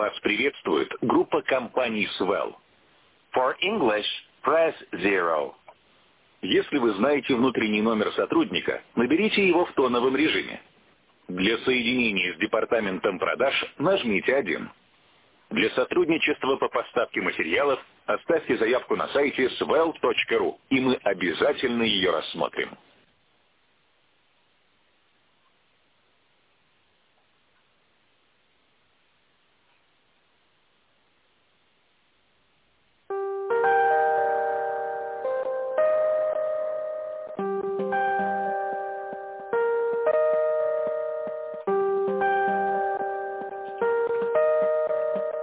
Вас приветствует группа компаний Swell. For English, press 0. Если вы знаете внутренний номер сотрудника, наберите его в тоновом режиме. Для соединения с департаментом продаж нажмите 1. Для сотрудничества по поставке материалов оставьте заявку на сайте swell.ru, и мы обязательно ее рассмотрим.